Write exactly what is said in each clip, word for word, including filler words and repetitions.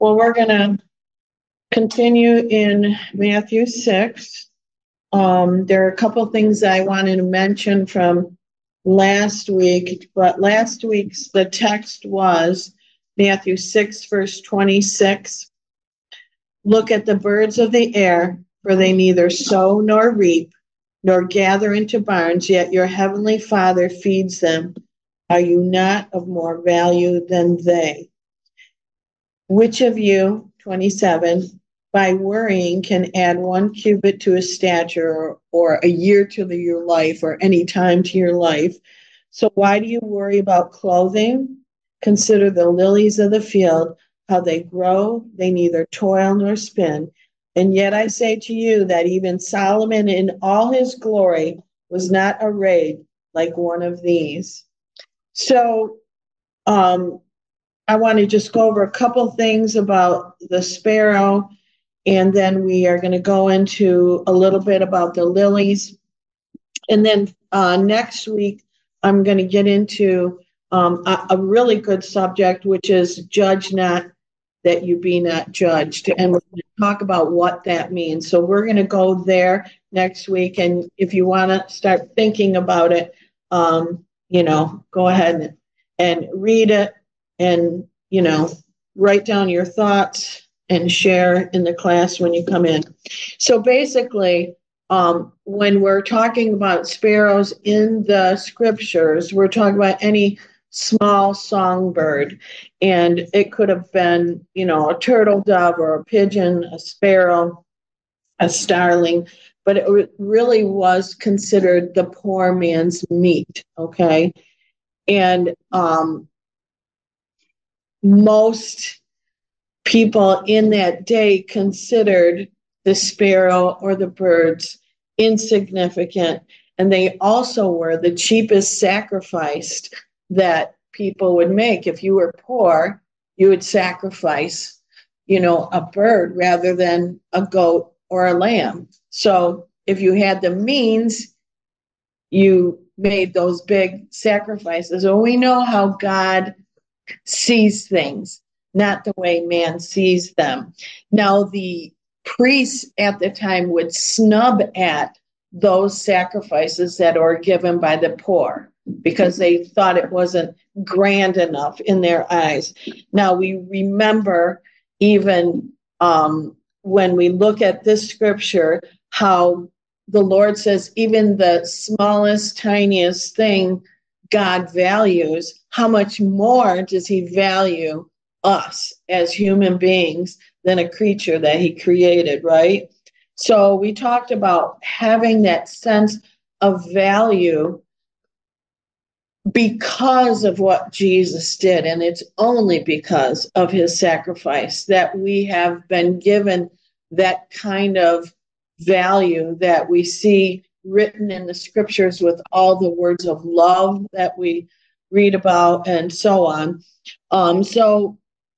Well, we're going to continue in Matthew six. Um, there are a couple things I wanted to mention from last week, but last week's the text was Matthew six, verse twenty-six. Look at the birds of the air, for they neither sow nor reap, nor gather into barns, yet your heavenly Father feeds them. Are you not of more value than they? Which of you, twenty-seven, by worrying can add one cubit to his stature, or, or a year to the, your life, or any time to your life? So why do you worry about clothing? Consider the lilies of the field, how they grow, they neither toil nor spin. And yet I say to you that even Solomon in all his glory was not arrayed like one of these. So um, I want to just go over a couple things about the sparrow, and then we are going to go into a little bit about the lilies. And then uh, next week, I'm going to get into um, a, a really good subject, which is judge not that you be not judged. And we're going to talk about what that means. So we're going to go there next week. And if you want to start thinking about it, um, you know, go ahead and, and read it and, you know, write down your thoughts and share in the class when you come in. So basically, um, when we're talking about sparrows in the scriptures, we're talking about any small songbird, and it could have been, you know, a turtle dove or a pigeon, a sparrow, a starling, but it really was considered the poor man's meat, okay? And um, most people in that day considered the sparrow or the birds insignificant, and they also were the cheapest sacrificed that people would make. If you were poor, you would sacrifice, you know, a bird rather than a goat or a lamb. So if you had the means, you made those big sacrifices. And we know how God sees things, not the way man sees them. Now, the priests at the time would snub at those sacrifices that were given by the poor because they thought it wasn't grand enough in their eyes. Now, we remember even um, when we look at this scripture, how the Lord says even the smallest, tiniest thing God values. How much more does he value us as human beings than a creature that he created, right? So we talked about having that sense of value because of what Jesus did, and it's only because of his sacrifice that we have been given that kind of value that we see written in the scriptures with all the words of love that we read about and so on. Um, so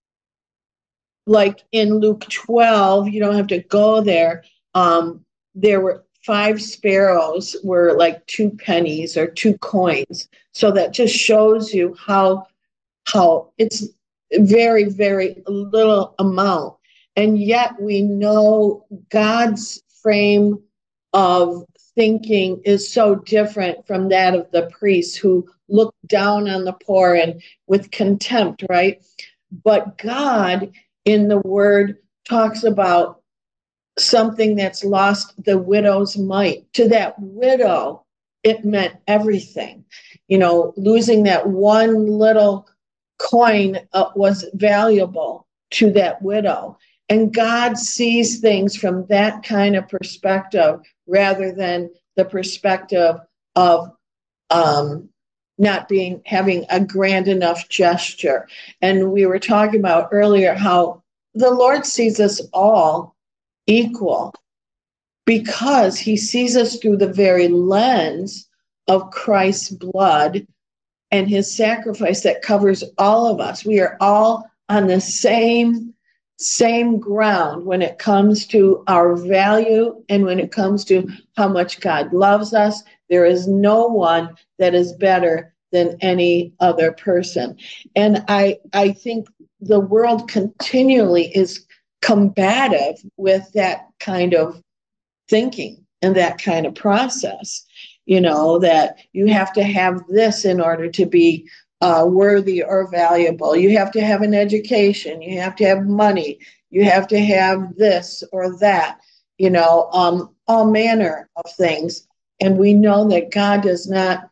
like in Luke twelve, you don't have to go there. Um, there were five sparrows were like two pennies or two coins. So that just shows you how, how it's very, very little amount. And yet we know God's frame of thinking is so different from that of the priests who look down on the poor and with contempt, right? But God in the word talks about something that's lost the widow's mite. To that widow, it meant everything. You know, losing that one little coin uh, was valuable to that widow. And God sees things from that kind of perspective rather than the perspective of um, not being having a grand enough gesture. And we were talking about earlier how the Lord sees us all equal because he sees us through the very lens of Christ's blood and his sacrifice that covers all of us. We are all on the same same ground when it comes to our value and when it comes to how much God loves us. There is no one that is better than any other person. And I I think the world continually is combative with that kind of thinking and that kind of process, you know, that you have to have this in order to be uh, worthy or valuable. You have to have an education. You have to have money. You have to have this or that, you know, um, all manner of things. And we know that God does not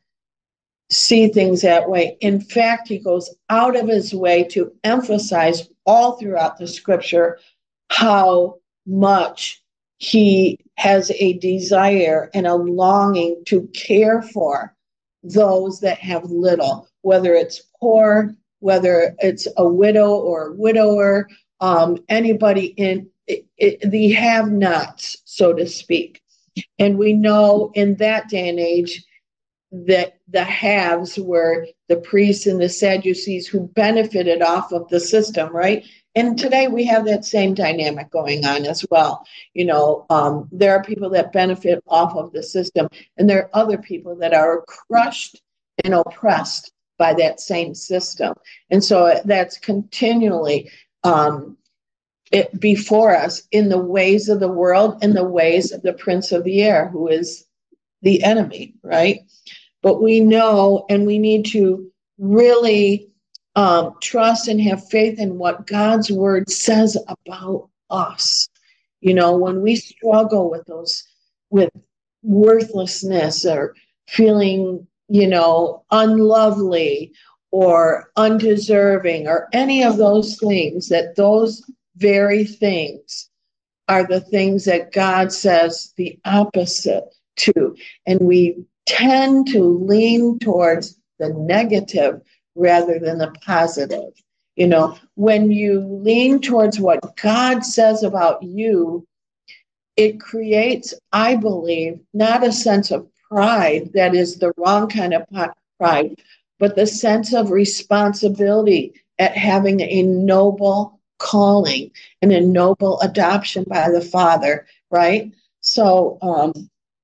see things that way. In fact, he goes out of his way to emphasize all throughout the scripture how much he has a desire and a longing to care for those that have little, whether it's poor, whether it's a widow or a widower, um, anybody in it, it, the have-nots, so to speak. And we know in that day and age that the haves were the priests and the Sadducees who benefited off of the system, right? And today we have that same dynamic going on as well. You know, um, there are people that benefit off of the system, and there are other people that are crushed and oppressed by that same system. And so that's continually um, it before us in the ways of the world and the ways of the prince of the air, who is the enemy, right? But we know, and we need to really um, trust and have faith in what God's word says about us. You know, when we struggle with those, with worthlessness or feeling, you know, unlovely or undeserving or any of those things, that those very things are the things that God says the opposite to. And we tend to lean towards the negative rather than the positive. You know, when you lean towards what God says about you, it creates, I believe, not a sense of pride that is the wrong kind of pride, but the sense of responsibility at having a noble calling and a noble adoption by the Father, right? So um,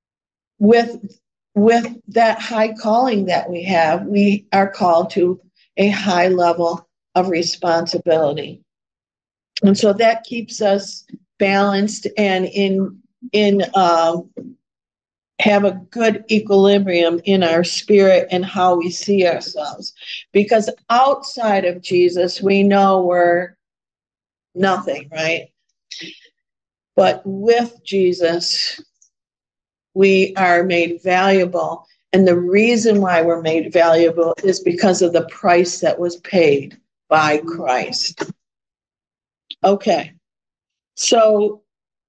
with with that high calling that we have, we are called to a high level of responsibility. And so that keeps us balanced and in in uh, have a good equilibrium in our spirit and how we see ourselves. Because outside of Jesus, we know we're nothing, right? But with Jesus, we are made valuable. And the reason why we're made valuable is because of the price that was paid by Christ. Okay. So,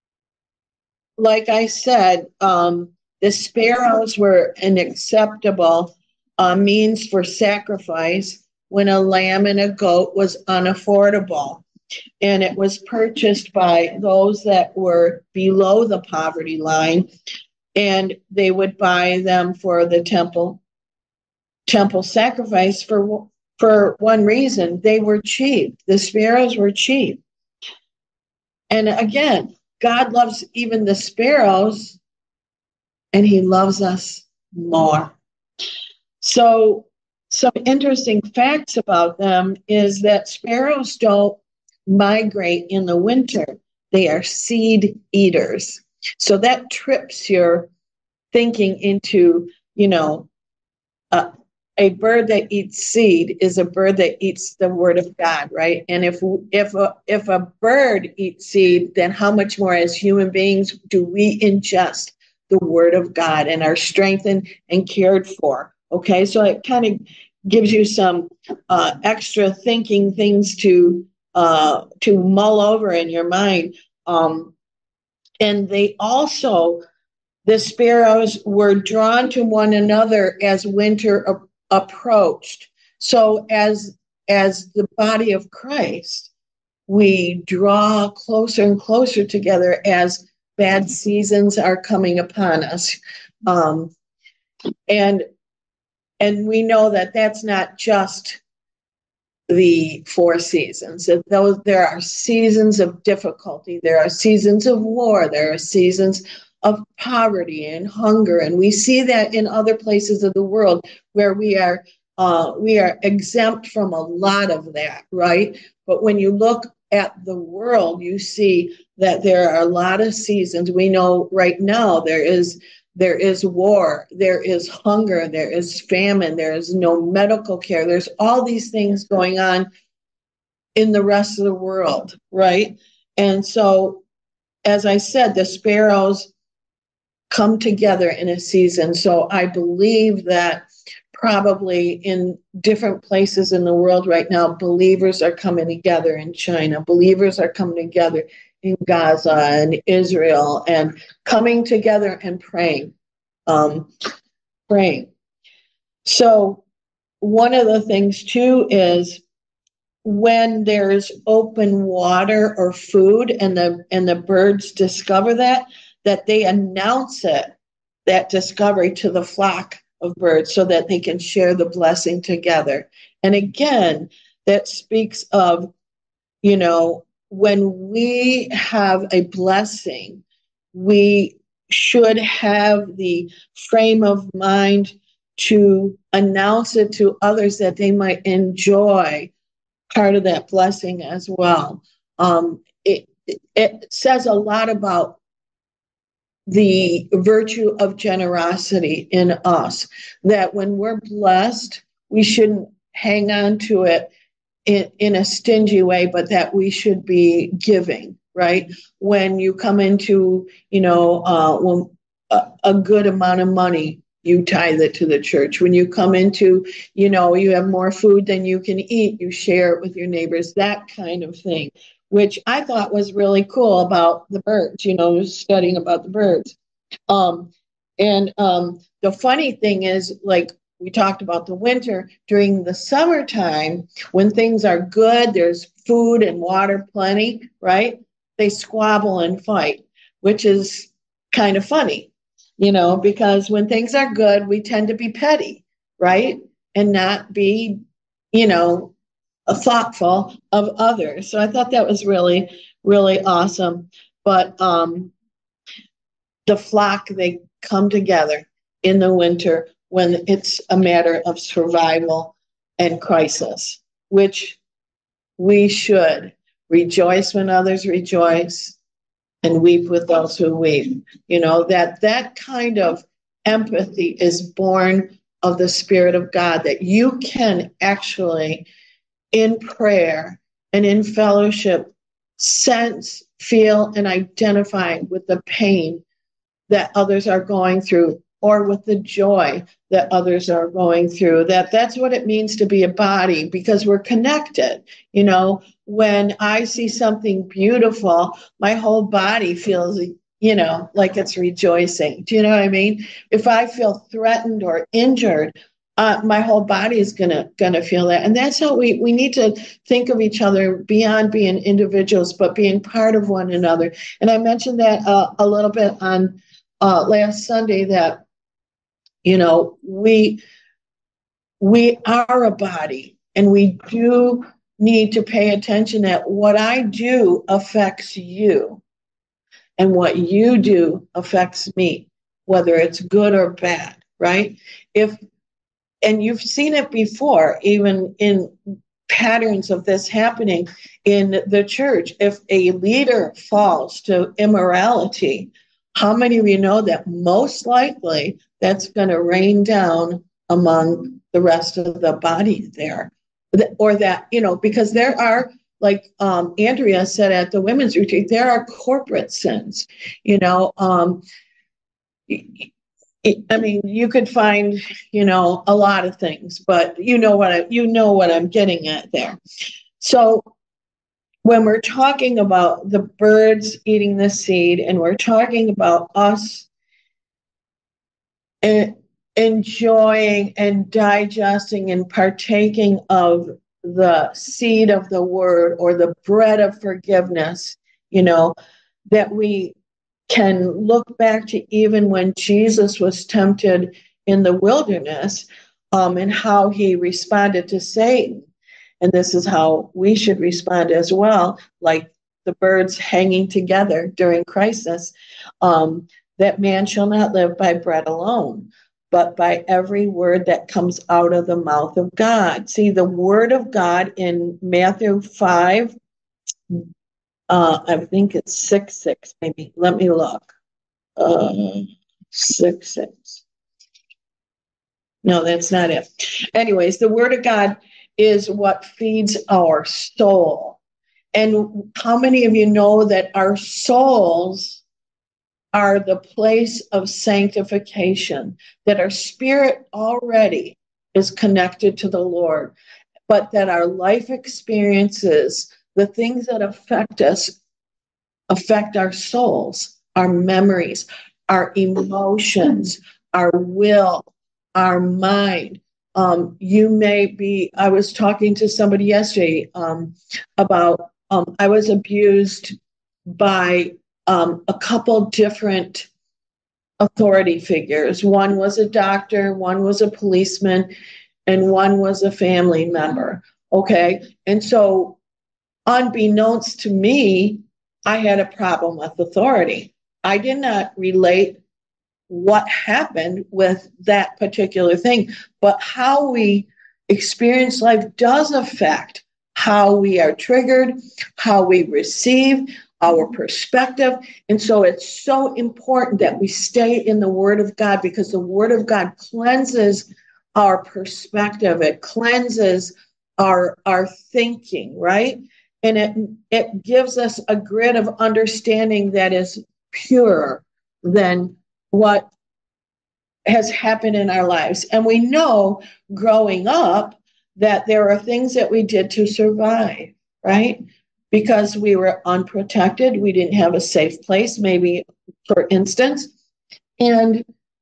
like I said, um, the sparrows were an acceptable uh, means for sacrifice when a lamb and a goat was unaffordable. And it was purchased by those that were below the poverty line, and they would buy them for the temple temple sacrifice for for one reason: they were cheap. The sparrows were cheap. And again, God loves even the sparrows, and he loves us more. So some interesting facts about them is that sparrows don't migrate in the winter. They are seed eaters. So that trips your thinking into, you know, uh, a bird that eats seed is a bird that eats the word of God, right? And if if a, if a bird eats seed, then how much more as human beings do we ingest the word of God and are strengthened and cared for? Okay, so it kind of gives you some uh, extra thinking things to uh, to mull over in your mind. Um, and they also, the sparrows were drawn to one another as winter a- approached. So as as the body of Christ, we draw closer and closer together as bad seasons are coming upon us. Um, and and we know that that's not just the four seasons. That those there are seasons of difficulty, there are seasons of war, there are seasons of poverty and hunger, and we see that in other places of the world where we are uh, we are exempt from a lot of that, right? But when you look at the world, you see that there are a lot of seasons. We know right now there is there is war, there is hunger, there is famine, there is no medical care. There's all these things going on in the rest of the world, right? And so, as I said, the sparrows come together in a season. So I believe that probably in different places in the world right now, believers are coming together in China. Believers are coming together in Gaza and Israel and coming together and praying, um, praying. So one of the things too is when there's open water or food and the and the birds discover that, that they announce it, that discovery, to the flock of birds so that they can share the blessing together. And again, that speaks of, you know, when we have a blessing, we should have the frame of mind to announce it to others that they might enjoy part of that blessing as well. Um, it, it says a lot about the virtue of generosity in us, that when we're blessed, we shouldn't hang on to it in, in a stingy way, but that we should be giving, right? When you come into, you know, uh, when, a, a good amount of money, you tithe it to the church. When you come into, you know, you have more food than you can eat, you share it with your neighbors, that kind of thing, which I thought was really cool about the birds, you know, studying about the birds. Um, and um, the funny thing is, like we talked about the winter, during the summertime, when things are good, there's food and water plenty, right? They squabble and fight, which is kind of funny, you know, because when things are good, we tend to be petty, right? And not be, you know, thoughtful of others. So I thought that was really, really awesome. But um, the flock, they come together in the winter when it's a matter of survival and crisis, which we should rejoice when others rejoice and weep with those who weep. You know, that that kind of empathy is born of the Spirit of God, that you can actually, in prayer and in fellowship, sense, feel, and identify with the pain that others are going through, or with the joy that others are going through. That that's what it means to be a body, because we're connected. You know, when I see something beautiful, my whole body feels, you know, like it's rejoicing. Do you know what I mean? If I feel threatened or injured, uh, my whole body is gonna gonna feel that. And that's how we we need to think of each other beyond being individuals, but being part of one another. And I mentioned that uh, a little bit on Uh, last Sunday, that, you know, we we are a body, and we do need to pay attention that what I do affects you, and what you do affects me, whether it's good or bad, right? If and you've seen it before, even in patterns of this happening in the church. If a leader falls to immorality, how many of you know that most likely that's going to rain down among the rest of the body there? Or that, you know, because there are, like um, Andrea said at the women's retreat, there are corporate sins, you know. Um, I mean, you could find, you know, a lot of things, but you know what I, you know what I'm getting at there. So when we're talking about the birds eating the seed, and we're talking about us enjoying and digesting and partaking of the seed of the word, or the bread of forgiveness, you know, that we can look back to even when Jesus was tempted in the wilderness, um, and how he responded to Satan. And this is how we should respond as well, like the birds hanging together during crisis, um, that man shall not live by bread alone. but by every word that comes out of the mouth of God. See, the word of God in Matthew five, uh, I think it's six, six, maybe. Let me look. Uh, six, six. No, that's not it. Anyways, the word of God is what feeds our soul. And how many of you know that our souls are the place of sanctification, that our spirit already is connected to the Lord, but that our life experiences, the things that affect us, affect our souls, our memories, our emotions, our will, our mind. Um, you may be, I was talking to somebody yesterday um, about, um, I was abused by um, a couple different authority figures. One was a doctor, one was a policeman, and one was a family member. Okay. And so, unbeknownst to me, I had a problem with authority. I did not relate what happened with that particular thing, but how we experience life does affect how we are triggered, how we receive, our perspective. And so it's so important that we stay in the Word of God, because the Word of God cleanses our perspective. It cleanses our, our thinking, right? And it, it gives us a grid of understanding that is purer than what has happened in our lives. And we know growing up that there are things that we did to survive, right? Because we were unprotected, we didn't have a safe place, maybe, for instance, and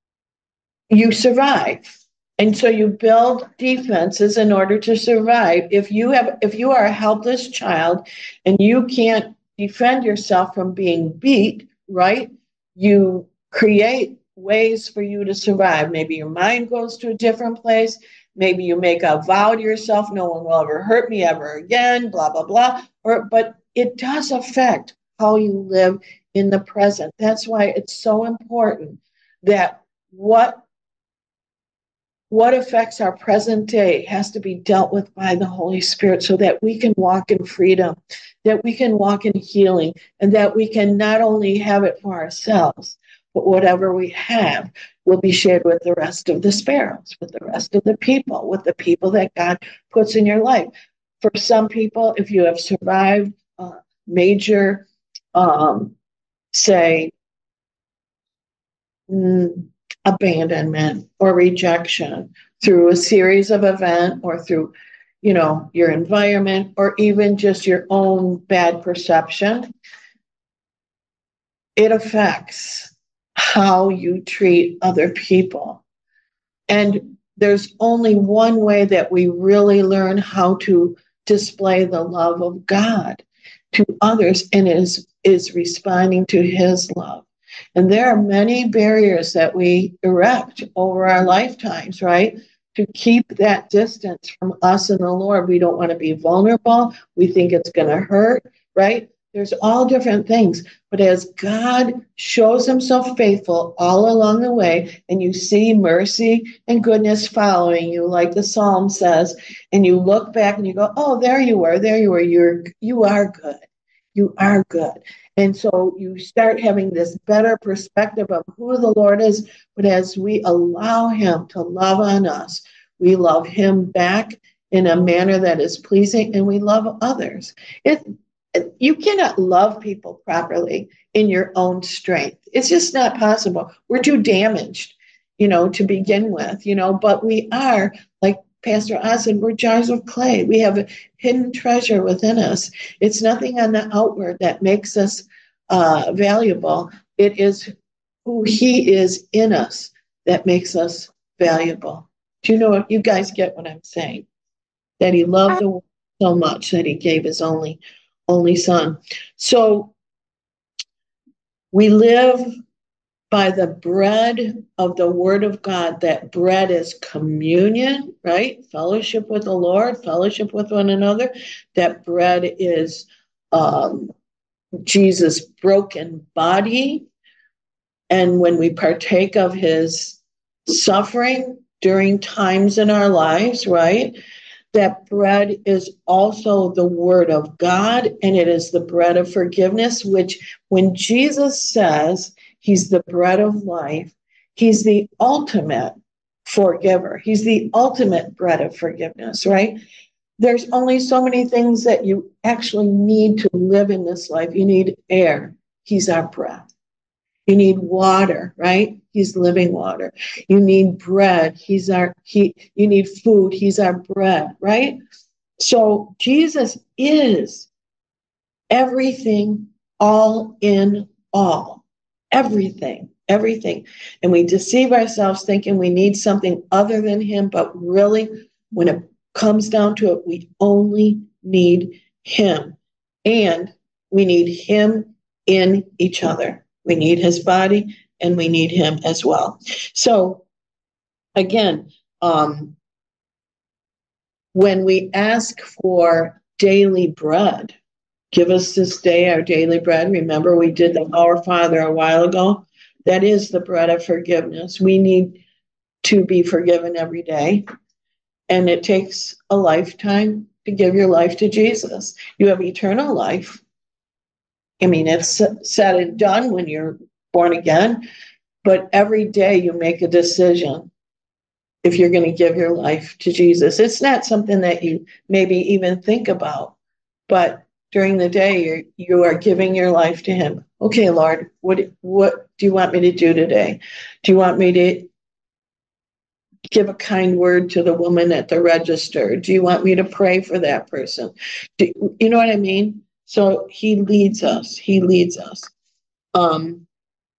you survive. And so you build defenses in order to survive. If you have, if you are a helpless child and you can't defend yourself from being beat, right? You create ways for you to survive. Maybe your mind goes to a different place. Maybe you make a vow to yourself, no one will ever hurt me ever again, blah, blah, blah. Or, but it does affect how you live in the present. That's why it's so important that what what affects our present day has to be dealt with by the Holy Spirit, so that we can walk in freedom, that we can walk in healing, and that we can not only have it for ourselves, but whatever we have will be shared with the rest of the sparrows, with the rest of the people, with the people that God puts in your life. For some people, if you have survived uh, major, um, say, mm, abandonment or rejection through a series of events, or through, you know, your environment, or even just your own bad perception, it affects how you treat other people. And there's only one way that we really learn how to display the love of God to others, and is is responding to his love. And there are many barriers that we erect over our lifetimes, right? To keep that distance from us and the Lord. We don't want to be vulnerable. We think it's going to hurt, right? There's all different things. But as God shows himself faithful all along the way, and you see mercy and goodness following you, like the Psalm says, and you look back and you go, oh, there you were, there you were, you're, you are good. You are good. And so you start having this better perspective of who the Lord is. But as we allow him to love on us, we love him back in a manner that is pleasing, and we love others. It, you cannot love people properly in your own strength. It's just not possible. We're too damaged, you know, to begin with, you know, but we are, like Pastor Oz said, we're jars of clay. We have a hidden treasure within us. It's nothing on the outward that makes us uh, valuable. It is who he is in us that makes us valuable. Do you know what? You guys get what I'm saying? That he loved the world so much that he gave his only only son. So we live by the bread of the word of God. That bread is communion, right? Fellowship with the Lord, fellowship with one another. That bread is um, Jesus' broken body. And when we partake of his suffering during times in our lives, right? That bread is also the word of God, and it is the bread of forgiveness, which when Jesus says he's the bread of life, he's the ultimate forgiver. He's the ultimate bread of forgiveness, right? There's only so many things that you actually need to live in this life. You need air. He's our breath. You need water, right? He's living water. You need bread. He's our, he, you need food. He's our bread, right? So Jesus is everything, all in all, everything, everything. And we deceive ourselves thinking we need something other than him, but really, when it comes down to it, we only need him. And we need him in each other. We need his body and we need him as well. So again, um, when we ask for daily bread, give us this day our daily bread. Remember, we did the Our Father a while ago. That is the bread of forgiveness. We need to be forgiven every day. And it takes a lifetime to give your life to Jesus. You have eternal life. I mean, it's said and done when you're born again, but every day you make a decision if you're going to give your life to Jesus. It's not something that you maybe even think about, but during the day you're, you are giving your life to him. Okay, Lord, what, what do you want me to do today? Do you want me to give a kind word to the woman at the register? Do you want me to pray for that person? Do, you know what I mean? So he leads us. He leads us. Um,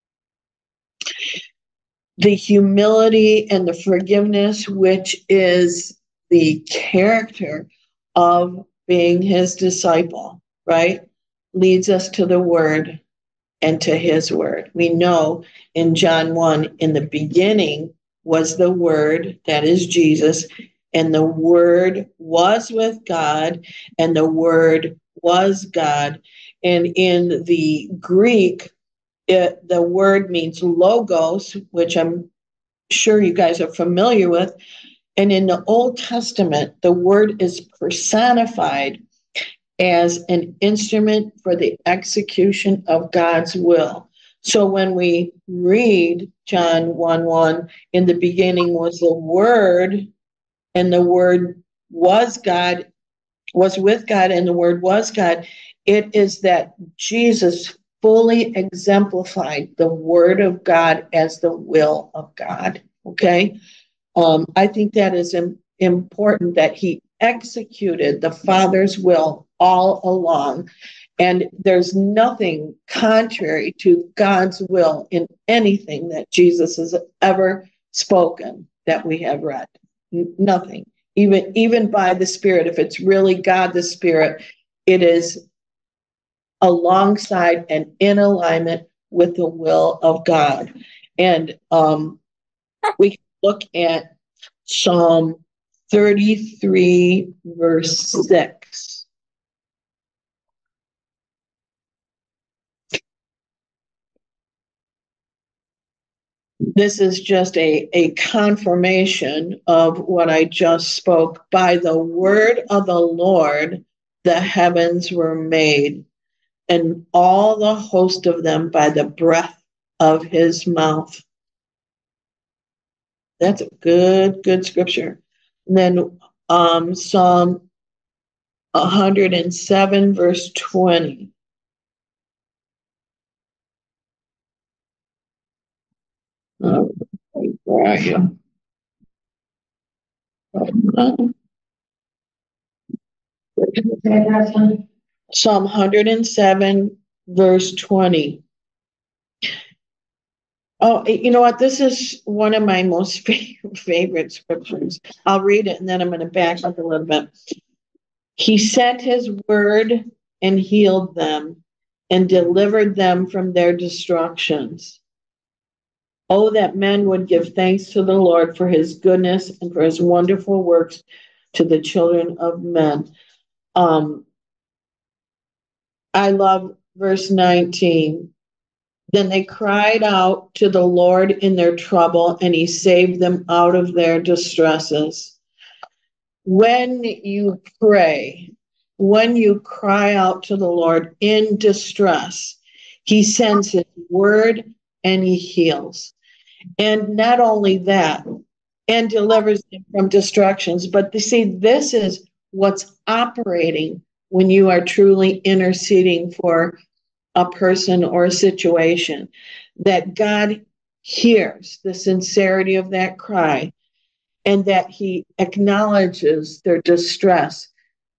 the humility and the forgiveness, which is the character of being his disciple, right? Leads us to the word and to his word. We know in John one, in the beginning was the word, that is Jesus, and the word was with God, and the word was God. And in the Greek, it, the word means logos, which I'm sure you guys are familiar with. And in the Old Testament, the word is personified as an instrument for the execution of God's will. So when we read John one one, in the beginning was the Word, and the Word was God, was with God, and the Word was God, it is that Jesus fully exemplified the Word of God as the will of God. Okay? Um, I think that is im- important, that he executed the Father's will all along. And there's nothing contrary to God's will in anything that Jesus has ever spoken that we have read. N- nothing. Even, even by the Spirit, if it's really God the Spirit, it is alongside and in alignment with the will of God. And um, we can look at Psalm thirty-three, verse six. This is just a, a confirmation of what I just spoke. By the word of the Lord, the heavens were made, and all the host of them by the breath of his mouth. That's a good, good scripture. And then um, Psalm one hundred seven, verse twenty. Oh, where are you? Psalm one hundred seven, verse twenty. Oh, you know what? This is one of my most favorite scriptures. I'll read it and then I'm going to back up a little bit. He sent his word and healed them and delivered them from their destructions. Oh, that men would give thanks to the Lord for his goodness and for his wonderful works to the children of men. Um, I love verse nineteen. Then they cried out to the Lord in their trouble, and he saved them out of their distresses. When you pray, when you cry out to the Lord in distress, he sends his word and he heals. And not only that, and delivers them from destructions, but you see, this is what's operating when you are truly interceding for a person or a situation, that God hears the sincerity of that cry and that he acknowledges their distress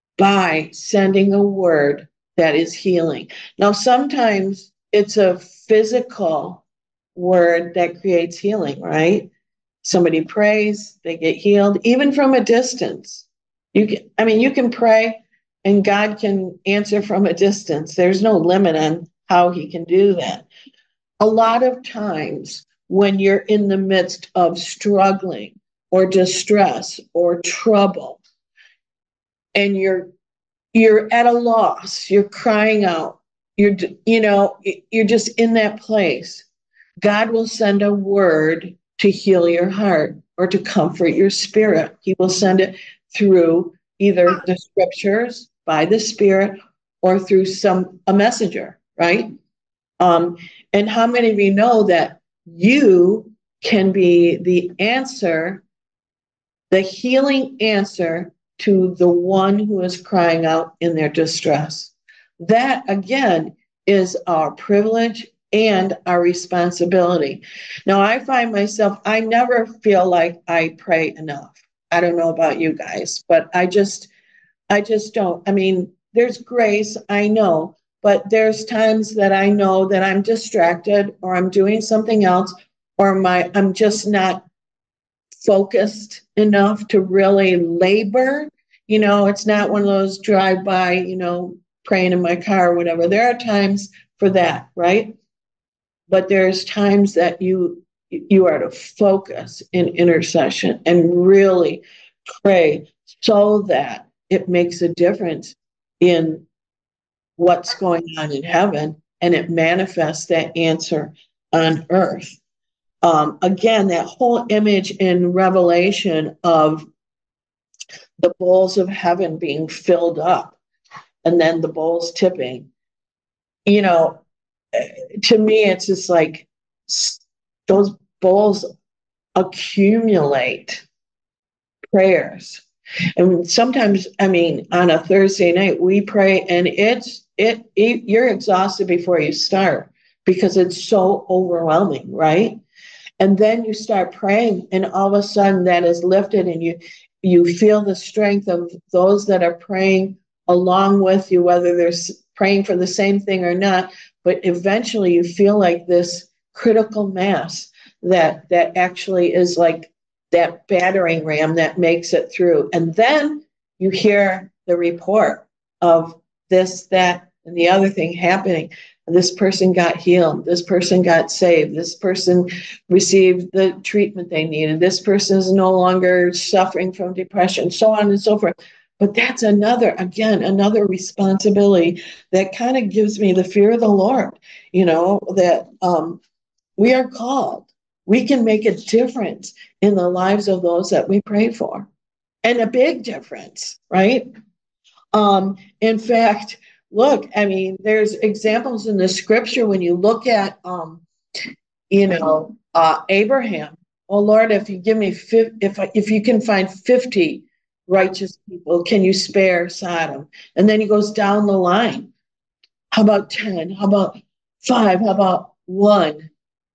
by sending a word that is healing. Now, sometimes it's a physical word that creates healing, right? Somebody prays, they get healed, even from a distance. You can, I mean, you can pray and God can answer from a distance. There's no limit on how he can do that. A lot of times when you're in the midst of struggling or distress or trouble, and you're you're at a loss, you're crying out, you're you know, you're just in that place, God will send a word to heal your heart or to comfort your spirit. He will send it through either the scriptures by the Spirit or through some a messenger, right? Um, and how many of you know that you can be the answer, the healing answer to the one who is crying out in their distress? That, again, is our privilege and our responsibility. Now, I find myself, I never feel like I pray enough. I don't know about you guys, but I just, I just don't. I mean, there's grace, I know, but there's times that I know that I'm distracted or I'm doing something else, or my I'm just not focused enough to really labor. You know, it's not one of those drive by, you know, praying in my car or whatever. There are times for that, right? But there's times that you you are to focus in intercession and really pray so that it makes a difference in what's going on in heaven, and it manifests that answer on earth. Um, again, that whole image in Revelation of the bowls of heaven being filled up and then the bowls tipping, you know, to me, it's just like those bowls accumulate prayers. And sometimes, I mean, on a Thursday night, we pray and it's, it, it you're exhausted before you start because it's so overwhelming, right? And then you start praying and all of a sudden that is lifted and you, you feel the strength of those that are praying along with you, whether they're praying for the same thing or not, but eventually you feel like this critical mass that, that actually is like that battering ram that makes it through. And then you hear the report of this, that, and the other thing happening. This person got healed. This person got saved. This person received the treatment they needed. This person is no longer suffering from depression, so on and so forth. But that's another, again, another responsibility that kind of gives me the fear of the Lord, you know, that um, we are called. We can make a difference in the lives of those that we pray for, and a big difference, right? Um, in fact, look, I mean, there's examples in the scripture when you look at, um, you know, uh, Abraham. Oh Lord, if you give me, fi- if if you can find fifty righteous people, can you spare Sodom? And then he goes down the line. How about ten? How about five? How about one?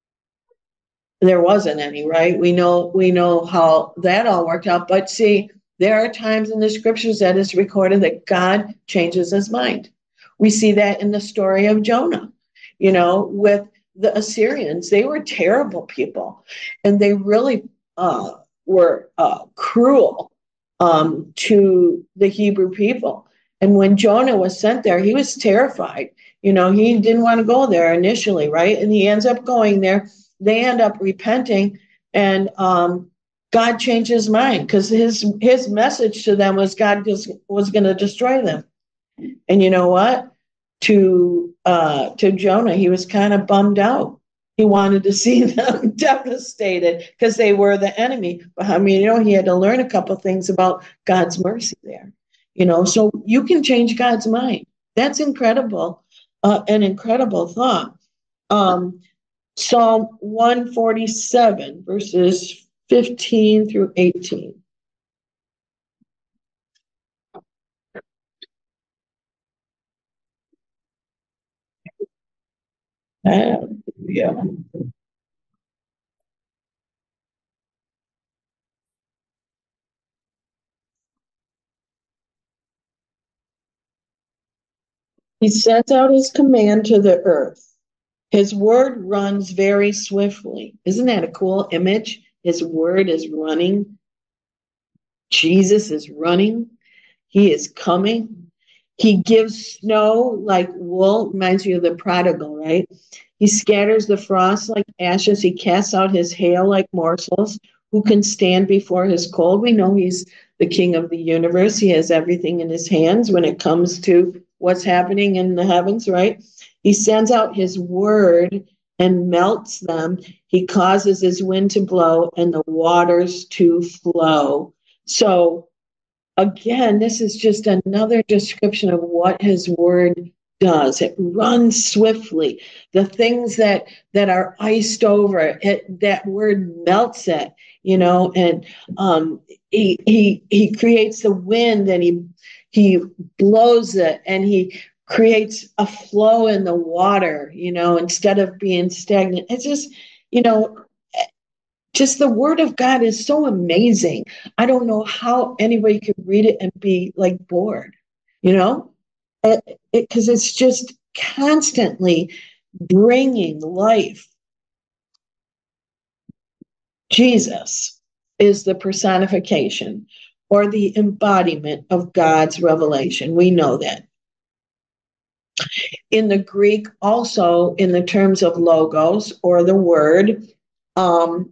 There wasn't any, right? We know we know how that all worked out. But see, there are times in the scriptures that is recorded that God changes his mind. We see that in the story of Jonah, you know, with the Assyrians. They were terrible people, and they really uh, were uh, cruel um, to the Hebrew people. And when Jonah was sent there, he was terrified. You know, he didn't want to go there initially, right? And he ends up going there. They end up repenting, and um, God changed his mind because his his message to them was God just was going to destroy them. And you know what? to uh, to Jonah. He was kind of bummed out. He wanted to see them devastated because they were the enemy. But I mean, you know, he had to learn a couple things about God's mercy there. You know, so you can change God's mind. That's incredible, uh, an incredible thought. Um, Psalm one forty-seven, verses fifteen through eighteen. Yeah. He sends out his command to the earth. His word runs very swiftly. Isn't that a cool image? His word is running. Jesus is running. He is coming. He gives snow like wool. Reminds you of the prodigal, right? He scatters the frost like ashes. He casts out his hail like morsels. Who can stand before his cold? We know he's the king of the universe. He has everything in his hands when it comes to what's happening in the heavens, right? He sends out his word and melts them. He causes his wind to blow and the waters to flow. So again, this is just another description of what his word does. It runs swiftly. The things that that are iced over, it, that word melts it, you know, and um, he he he creates the wind and he he blows it and he creates a flow in the water, you know, instead of being stagnant. It's just, you know, just the word of God is so amazing. I don't know how anybody could read it and be like bored, you know, because it, it, it's just constantly bringing life. Jesus is the personification or the embodiment of God's revelation. We know that. In the Greek, also in the terms of logos or the word, um,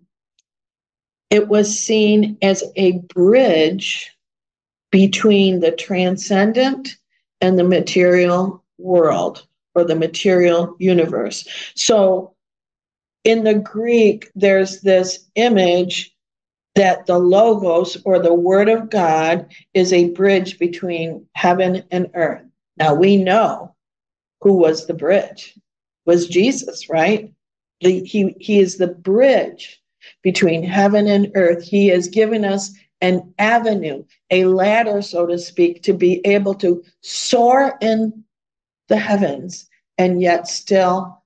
it was seen as a bridge between the transcendent and the material world or the material universe. So in the Greek, there's this image that the logos or the word of God is a bridge between heaven and earth. Now we know who was the bridge. It was Jesus, right? The, he, he is the bridge between heaven and earth. He has given us an avenue, a ladder, so to speak, to be able to soar in the heavens and yet still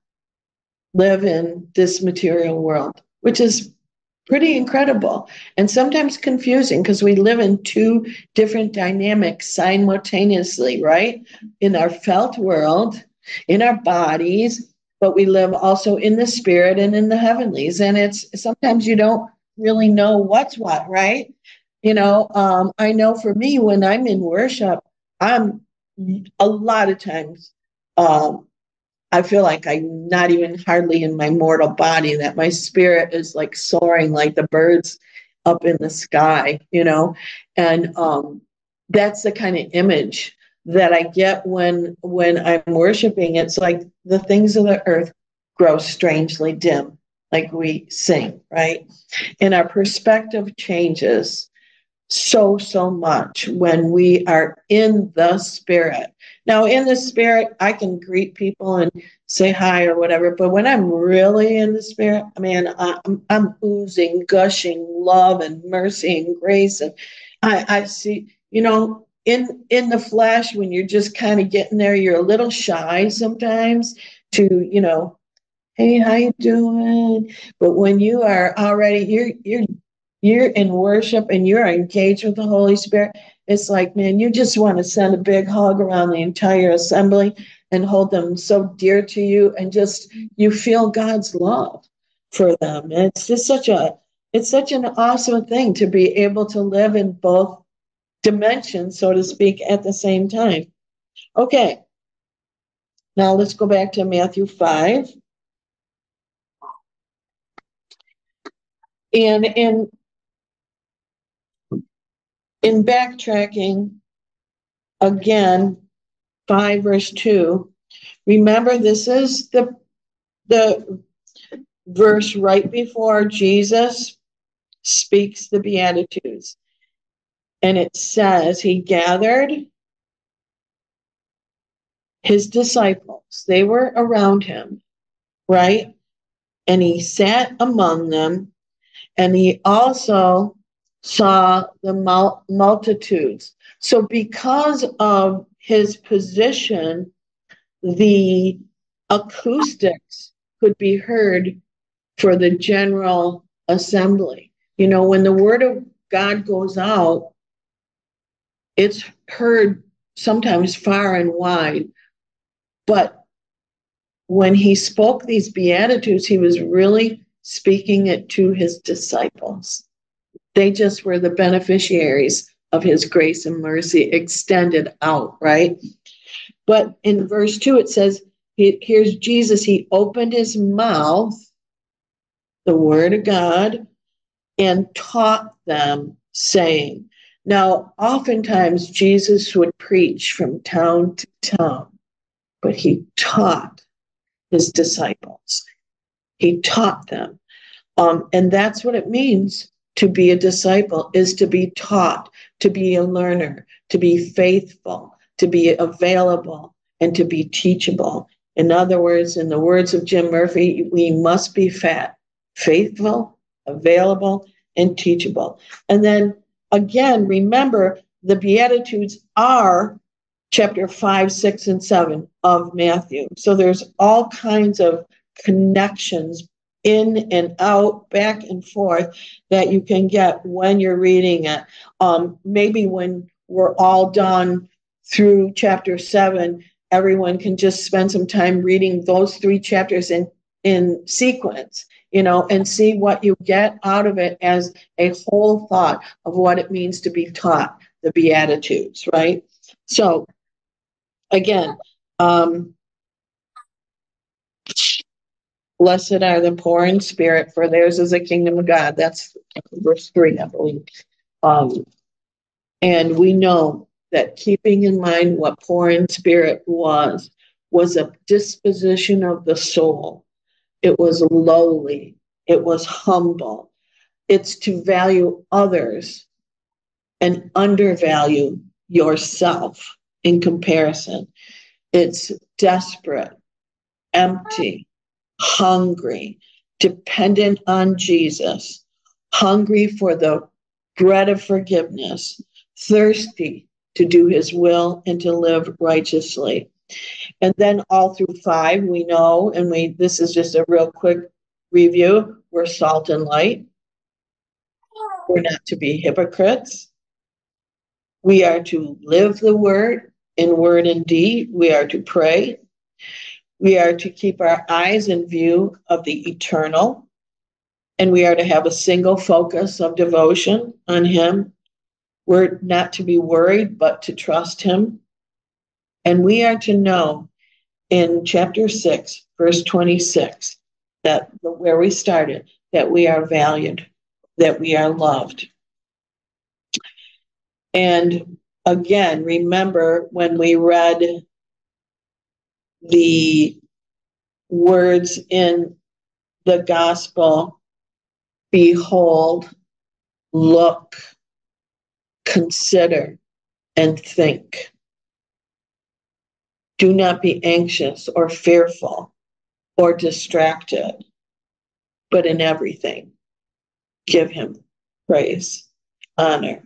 live in this material world, which is pretty incredible and sometimes confusing because we live in two different dynamics simultaneously, right? In our felt world, in our bodies, but we live also in the spirit and in the heavenlies. And it's sometimes you don't really know what's what, right? You know, um, I know for me, when I'm in worship, I'm a lot of times, um, I feel like I'm not even hardly in my mortal body, that my spirit is like soaring like the birds up in the sky, you know? And um, that's the kind of image that I get when when I'm worshiping. It's like the things of the earth grow strangely dim, like we sing, right? And our perspective changes so, so much when we are in the spirit. Now, in the spirit, I can greet people and say hi or whatever, but when I'm really in the spirit, I mean, I'm, I'm oozing, gushing love and mercy and grace. And I, I see, you know, in, in the flesh, when you're just kind of getting there, you're a little shy sometimes to, you know, hey, how you doing? But when you are already, you're, you're, you're in worship and you're engaged with the Holy Spirit, it's like, man, you just want to send a big hug around the entire assembly and hold them so dear to you, and just you feel God's love for them. And it's just such a it's such an awesome thing to be able to live in both dimensions, so to speak, at the same time. Okay, now let's go back to Matthew five. And in in backtracking again, five verse two, Remember, this is the, the verse right before Jesus speaks the Beatitudes. And it says he gathered his disciples. They were around him, right? And he sat among them, and he also saw the mul- multitudes. So because of his position, the acoustics could be heard for the general assembly. You know, when the word of God goes out, it's heard sometimes far and wide. But when he spoke these Beatitudes, he was really speaking it to his disciples. They just were the beneficiaries of his grace and mercy extended out, right? But in verse two, it says, he, here's Jesus. He opened his mouth, the word of God, and taught them, saying. Now, oftentimes Jesus would preach from town to town, but he taught his disciples. He taught them. Um, and that's what it means to be a disciple, is to be taught, to be a learner, to be faithful, to be available, and to be teachable. In other words, in the words of Jim Murphy, we must be fat, faithful, available, and teachable. And then again, remember, the Beatitudes are chapter five, six, and seven of Matthew. So there's all kinds of connections in and out, back and forth, that you can get when you're reading it. Um, maybe when we're all done through chapter seven, everyone can just spend some time reading those three chapters in, in sequence, you know, and see what you get out of it as a whole thought of what it means to be taught the Beatitudes, right? So, again, um, blessed are the poor in spirit, for theirs is the kingdom of God. That's verse three, I believe. Um, and we know that keeping in mind what poor in spirit was, was a disposition of the soul. It was lowly. It was humble. It's to value others and undervalue yourself in comparison. It's desperate, empty, hungry, dependent on Jesus, hungry for the bread of forgiveness, thirsty to do his will and to live righteously. And then all through five, we know, and we this is just a real quick review, we're salt and light. We're not to be hypocrites. We are to live the word in word and deed. We are to pray. We are to keep our eyes in view of the eternal, and we are to have a single focus of devotion on him. We're not to be worried, but to trust him. And we are to know in chapter six, verse twenty-six, that where we started, that we are valued, that we are loved. And again, remember when we read the words in the gospel, behold, look, consider, and think. Do not be anxious or fearful or distracted, but in everything, give him praise, honor.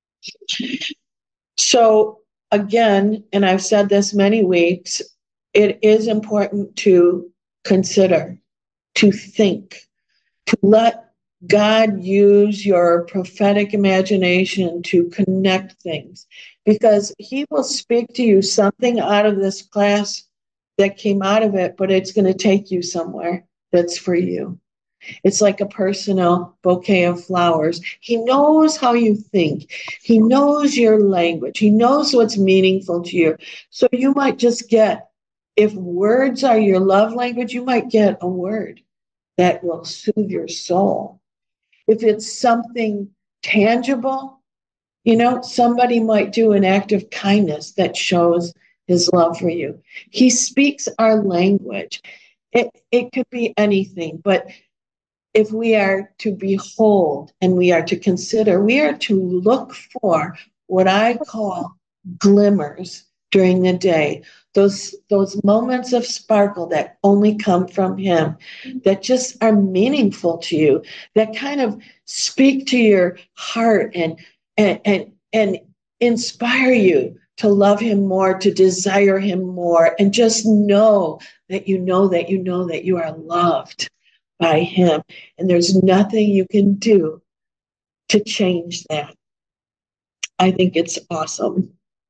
So again, and I've said this many weeks, it is important to consider, to think, to let God use your prophetic imagination to connect things, because he will speak to you something out of this class that came out of it, but it's going to take you somewhere that's for you. It's like a personal bouquet of flowers. He knows how you think. He knows your language. He knows what's meaningful to you. So you might just get, if words are your love language, you might get a word that will soothe your soul. If it's something tangible, you know, somebody might do an act of kindness that shows his love for you. He speaks our language. It, it could be anything, but if we are to behold and we are to consider, we are to look for what I call glimmers during the day, those, those moments of sparkle that only come from him, that just are meaningful to you, that kind of speak to your heart and, and, and, and inspire you to love him more, to desire him more, and just know that you know that you know that you are loved by him. And there's nothing you can do to change that. I think it's awesome.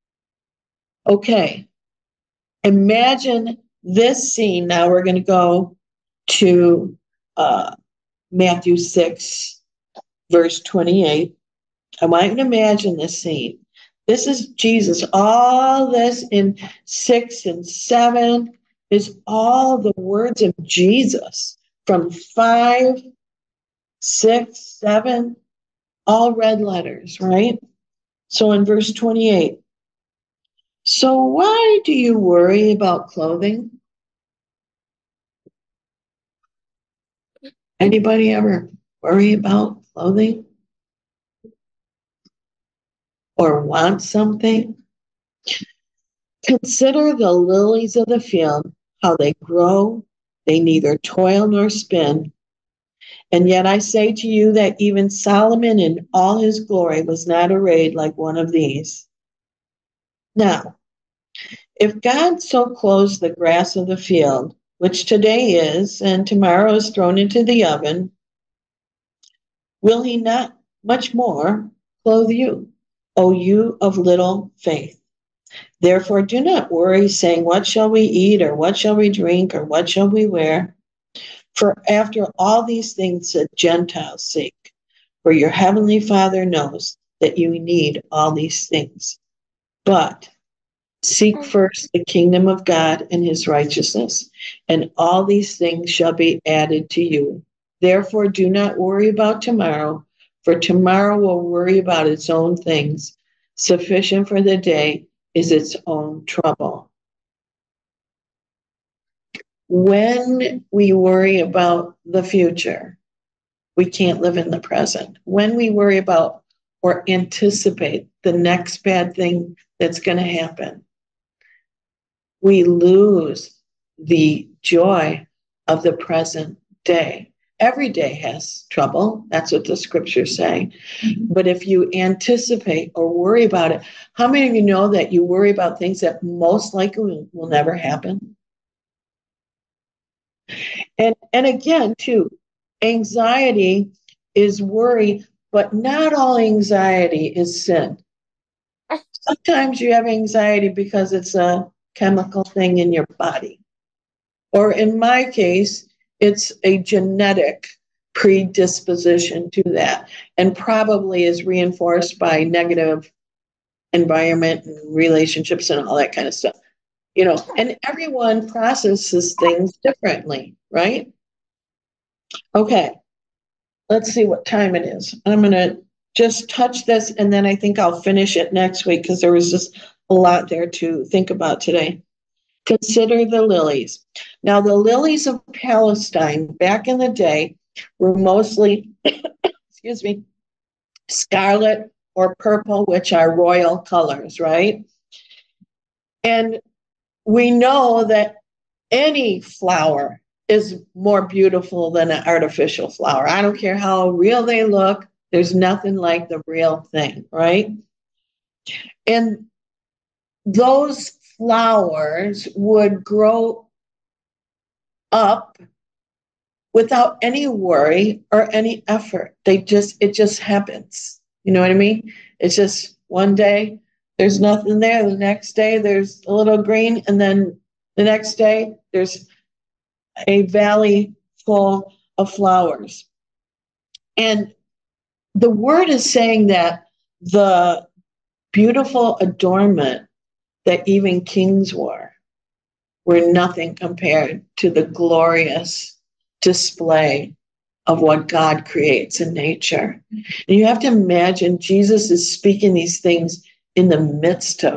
Okay. Imagine this scene. Now we're going to go to uh, Matthew six, verse twenty-eight. I want you to imagine this scene. This is Jesus. All this in six and seven is all the words of Jesus from five, six, seven, all red letters, right? So in verse twenty-eight, so why do you worry about clothing? Anybody ever worry about clothing? Or want something? Consider the lilies of the field, how they grow, they neither toil nor spin. And yet I say to you that even Solomon in all his glory was not arrayed like one of these. Now, if God so clothes the grass of the field, which today is and tomorrow is thrown into the oven, will he not much more clothe you, O you of little faith? Therefore do not worry, saying, what shall we eat, or what shall we drink, or what shall we wear? For after all these things the Gentiles seek, for your heavenly Father knows that you need all these things. But seek first the kingdom of God and his righteousness, and all these things shall be added to you. Therefore do not worry about tomorrow, for tomorrow will worry about its own things. Sufficient for the day is its own trouble. When we worry about the future, we can't live in the present. When we worry about or anticipate the next bad thing that's going to happen, we lose the joy of the present day. Every day has trouble. That's what the scriptures say. Mm-hmm. But if you anticipate or worry about it, how many of you know that you worry about things that most likely will never happen? And, and again, too, anxiety is worry, but not all anxiety is sin. Sometimes you have anxiety because it's a chemical thing in your body. Or in my case, it's a genetic predisposition to that, and probably is reinforced by negative environment and relationships and all that kind of stuff. You know, and everyone processes things differently, right? Okay, let's see what time it is. I'm going to just touch this, and then I think I'll finish it next week because there was just a lot there to think about today. Consider the lilies. Now, the lilies of Palestine back in the day were mostly, excuse me, scarlet or purple, which are royal colors, right? And we know that any flower is more beautiful than an artificial flower. I don't care how real they look. There's nothing like the real thing, right? And those flowers would grow up without any worry or any effort. They just, it just happens. You know what I mean? It's just one day there's nothing there. The next day there's a little green. And then the next day there's a valley full of flowers. And the word is saying that the beautiful adornment that even kings wore were nothing compared to the glorious display of what God creates in nature. And you have to imagine Jesus is speaking these things in the midst of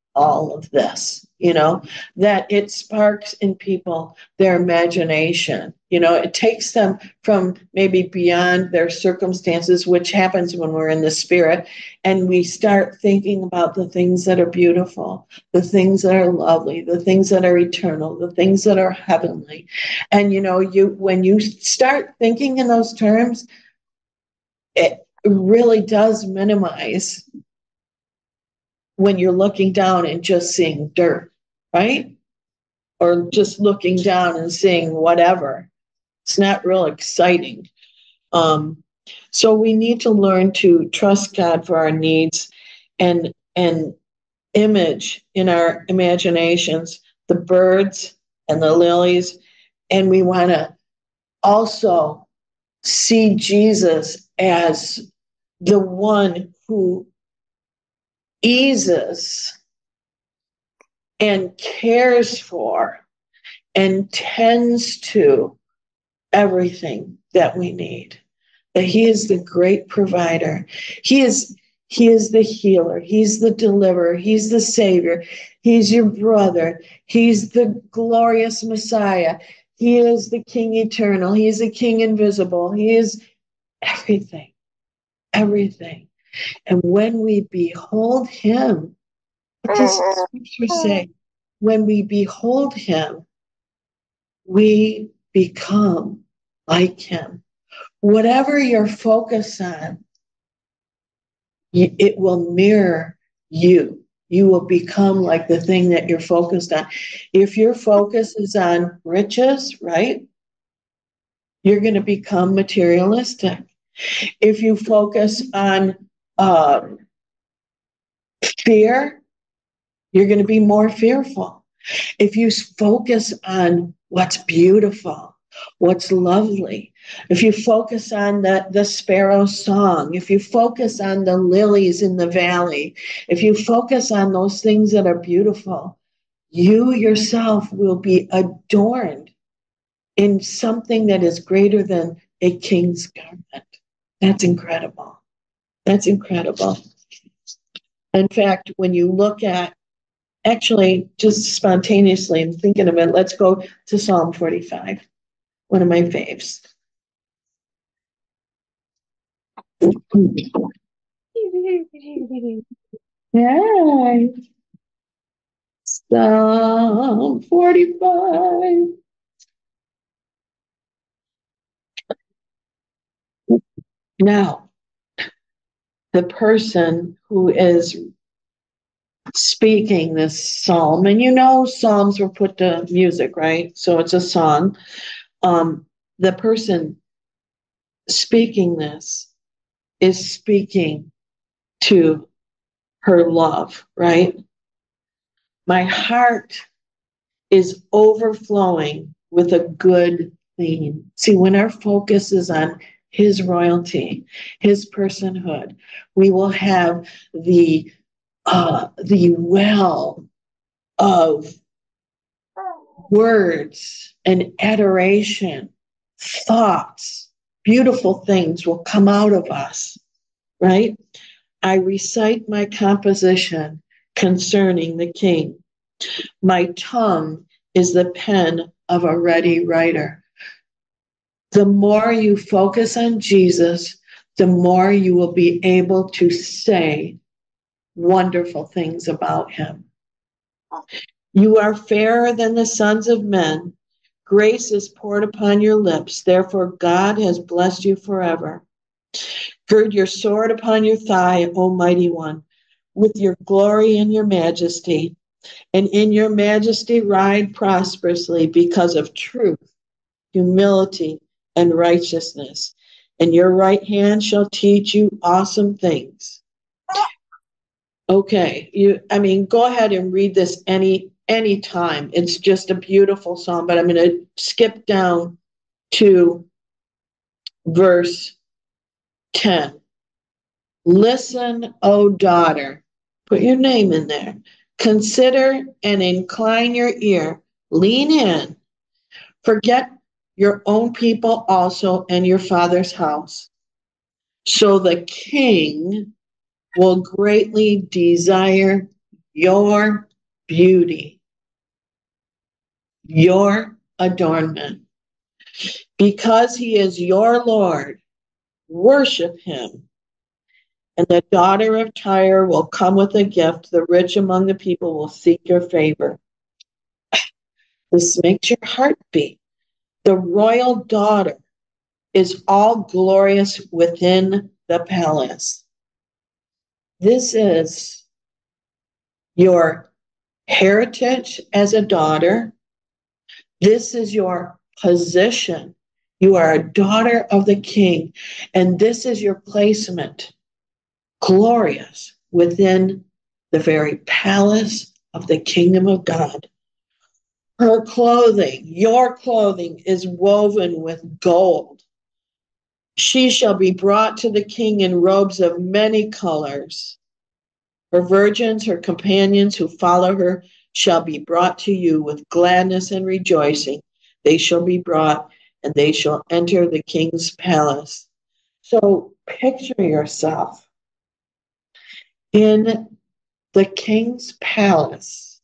all of this, you know, that it sparks in people their imagination. You know, it takes them from maybe beyond their circumstances, which happens when we're in the spirit, and we start thinking about the things that are beautiful, the things that are lovely, the things that are eternal, the things that are heavenly. And, you know, you when you start thinking in those terms, it really does minimize when you're looking down and just seeing dirt, right? Or just looking down and seeing whatever. It's not real exciting. Um, so we need to learn to trust God for our needs and and image in our imaginations the birds and the lilies. And we want to also see Jesus as the one who eases and cares for and tends to everything that we need. That he is the great provider. He is he is the healer. He's the deliverer. He's the savior. He's your brother. He's the glorious Messiah. He is the King eternal. He is the King invisible. He is everything. Everything. And when we behold him, what does the scripture say? When we behold him, we become like him. Whatever you're focused on, it will mirror you. You will become like the thing that you're focused on. If your focus is on riches, right, you're going to become materialistic. If you focus on uh, fear, you're going to be more fearful. If you focus on what's beautiful, what's lovely, if you focus on the, the sparrow's song, if you focus on the lilies in the valley, if you focus on those things that are beautiful, you yourself will be adorned in something that is greater than a king's garment. That's incredible. That's incredible. In fact, when you look at, actually, just spontaneously, I'm thinking of it, let's go to Psalm forty-five, one of my faves. Yeah. Psalm forty-five. Now, the person who is speaking this psalm, and you know, psalms were put to music, right? So it's a song. Um, the person speaking this is speaking to her love, right? My heart is overflowing with a good theme. See, when our focus is on his royalty, his personhood, we will have the uh, the well of words and adoration, thoughts, beautiful things will come out of us, right? I recite my composition concerning the king. My tongue is the pen of a ready writer. The more you focus on Jesus, the more you will be able to say wonderful things about him. You are fairer than the sons of men. Grace is poured upon your lips. Therefore, God has blessed you forever. Gird your sword upon your thigh, O mighty one, with your glory and your majesty. And in your majesty ride prosperously because of truth, humility, and righteousness. And your right hand shall teach you awesome things. Okay, you. I mean, go ahead and read this any any time. It's just a beautiful psalm, but I'm going to skip down to verse ten. Listen, O daughter, put your name in there. Consider and incline your ear. Lean in. Forget your own people also and your father's house. So the king will greatly desire your beauty, your adornment. Because he is your Lord, worship him. And the daughter of Tyre will come with a gift. The rich among the people will seek your favor. This makes your heart beat. The royal daughter is all glorious within the palace. This is your heritage as a daughter. This is your position. You are a daughter of the king, and this is your placement, glorious within the very palace of the kingdom of God. Her clothing, your clothing, is woven with gold. She shall be brought to the king in robes of many colors. Her virgins, her companions who follow her, shall be brought to you with gladness and rejoicing. They shall be brought, and they shall enter the king's palace. So picture yourself in the king's palace,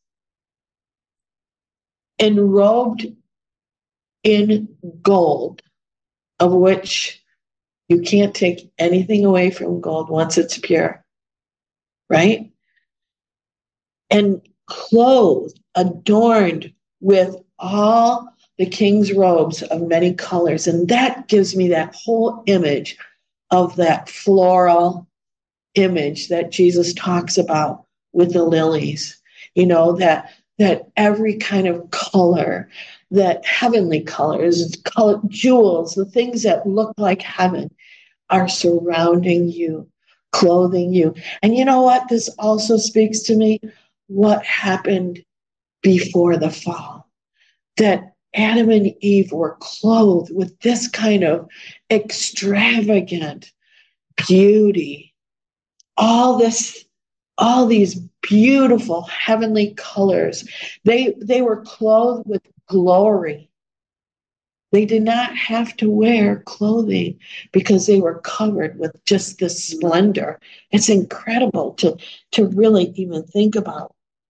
enrobed in gold, of which you can't take anything away from gold once it's pure, right? And clothed, adorned with all the king's robes of many colors. And that gives me that whole image of that floral image that Jesus talks about with the lilies, you know, that that every kind of color, that heavenly colors, color, jewels, the things that look like heaven are surrounding you, clothing you. And you know what? This also speaks to me what happened before the fall, that Adam and Eve were clothed with this kind of extravagant beauty, all this, all these beautiful heavenly colors. They, they were clothed with glory. They did not have to wear clothing because they were covered with just this splendor. It's incredible to, to really even think about.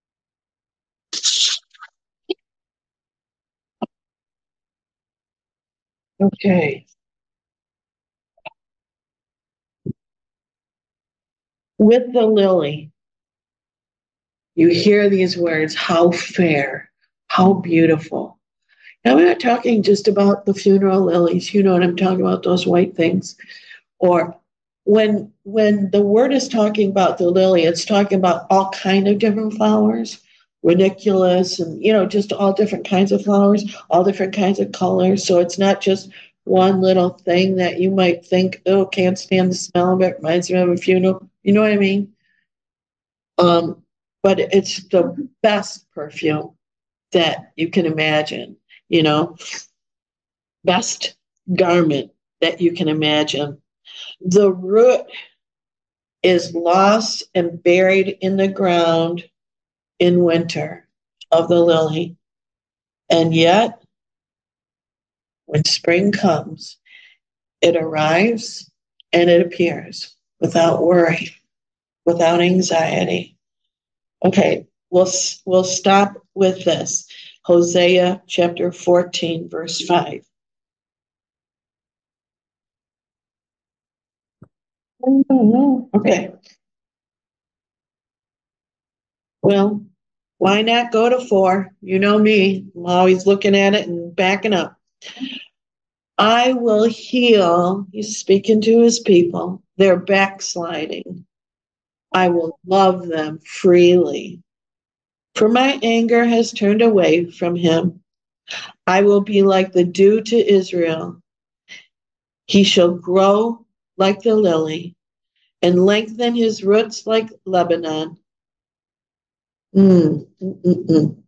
Okay. With the lily, you hear these words, how fair, how beautiful. Now, we're not talking just about the funeral lilies. You know what I'm talking about, those white things. Or when when the word is talking about the lily, it's talking about all kind of different flowers, ranunculus, and you know, just all different kinds of flowers, all different kinds of colors. So it's not just one little thing that you might think, oh, can't stand the smell of it, reminds me of a funeral. You know what I mean? Um, but it's the best perfume that you can imagine, you know, best garment that you can imagine. The root is lost and buried in the ground in winter of the lily. And yet, when spring comes, it arrives and it appears without worry, without anxiety. Okay, we'll, we'll stop with this. Hosea chapter fourteen, verse five. Okay. Well, why not go to four? You know me. I'm always looking at it and backing up. I will heal, he's speaking to his people, their backsliding. I will love them freely. For my anger has turned away from him. I will be like the dew to Israel. He shall grow like the lily and lengthen his roots like Lebanon. Mm, mm, mm, mm.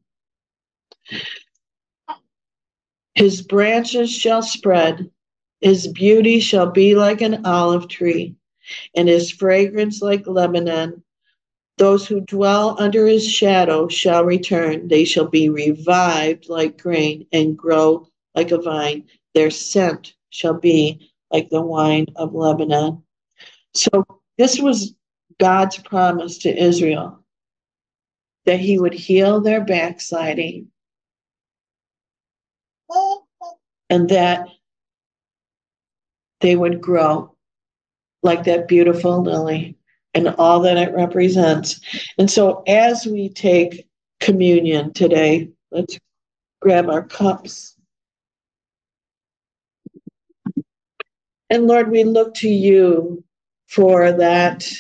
His branches shall spread. His beauty shall be like an olive tree, and his fragrance like Lebanon. Those who dwell under his shadow shall return. They shall be revived like grain and grow like a vine. Their scent shall be like the wine of Lebanon. So this was God's promise to Israel. that he would heal their backsliding, and that they would grow like that beautiful lily and all that it represents. And so as we take communion today, let's grab our cups. And Lord, we look to you for that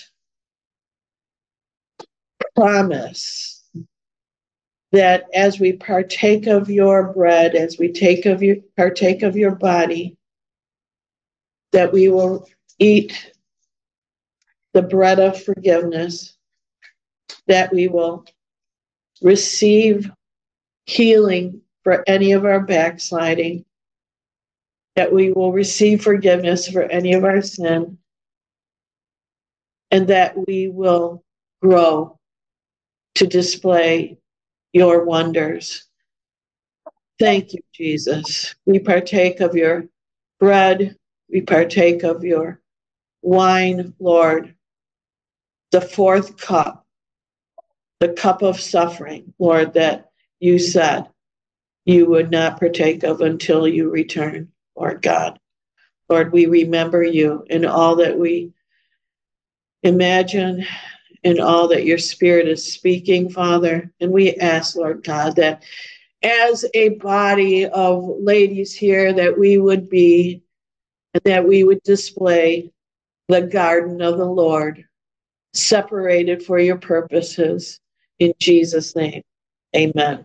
promise that as we partake of your bread, as we take of your partake of your body, that we will eat the bread of forgiveness, that we will receive healing for any of our backsliding, that we will receive forgiveness for any of our sin, and that we will grow to display your wonders. Thank you, Jesus. We partake of your bread. We partake of your wine, Lord, the fourth cup, the cup of suffering, Lord, that you said you would not partake of until you return, Lord God. Lord, we remember you in all that we imagine, in all that your Spirit is speaking, Father. And we ask, Lord God, that as a body of ladies here, that we would be, and that we would display the garden of the Lord, separated for your purposes. In Jesus' name, amen.